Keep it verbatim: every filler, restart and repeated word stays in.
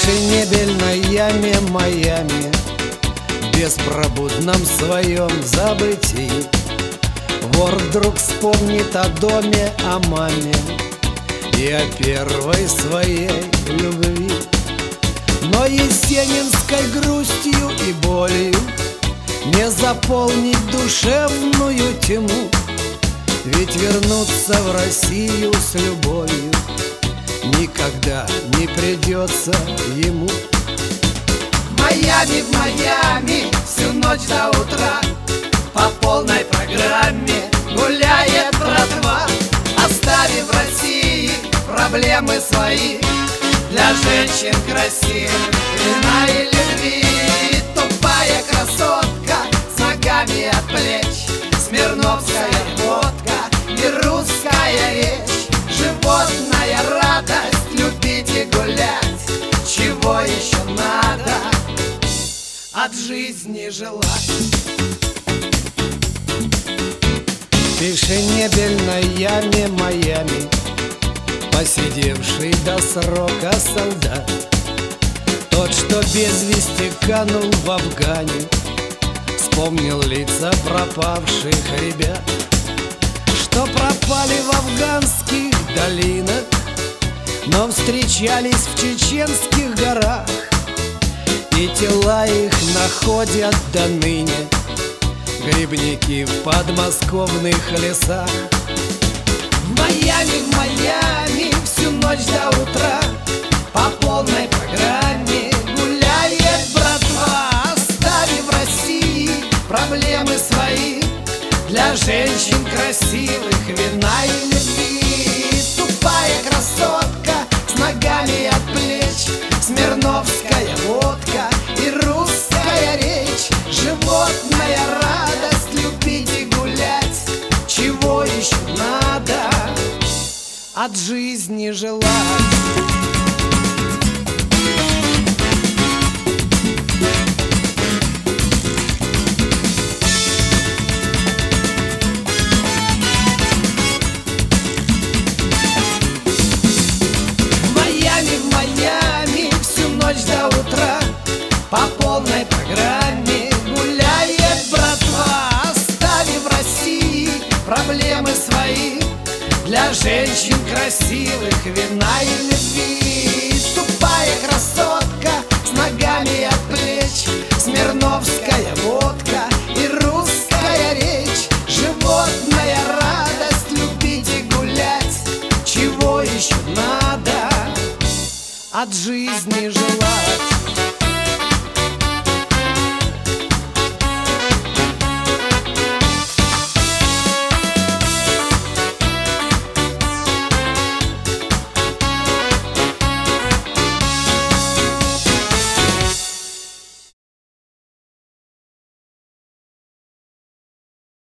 фешенебельной яме Майами, в беспробудном своем забытии вор вдруг вспомнит о доме, о маме и о первой своей любви. Но есенинской грустью и болью не заполнить душевную тьму, ведь вернуться в Россию с любовью никогда не придется ему. В Майами, в Майами всю ночь до утра по полной программе гуляет братва, оставив в России проблемы свои для женщин красивых, вина и любви. Тупая красотка с ногами от плеч, смирновская водка и русская речь, животная радость любить и гулять. Чего еще надо от жизни желать? В фешенебельной яме Майами посидевший до срока солдат, тот, что без вести канул в Афгане, вспомнил лица пропавших ребят, что пропали в афганских долинах, но встречались в чеченских горах, и тела их находят до ныне грибники в подмосковных лесах. В Майами, в Майами всю ночь до утра по полной программе гуляет братва, оставив в России проблемы свои для женщин красивых, вина и любви. Тупая красотка с ногами от плеч, смирновская водка и русская речь, животная радость любить и гулять. Чего еще надо от жизни желать? До утра по полной программе гуляет братва, оставив в России проблемы свои для женщин красивых, вина и любви. Тупая красотка с ногами от плеч, смирновская водка и русская речь, животная радость любить и гулять. Чего еще надо от жизни желать?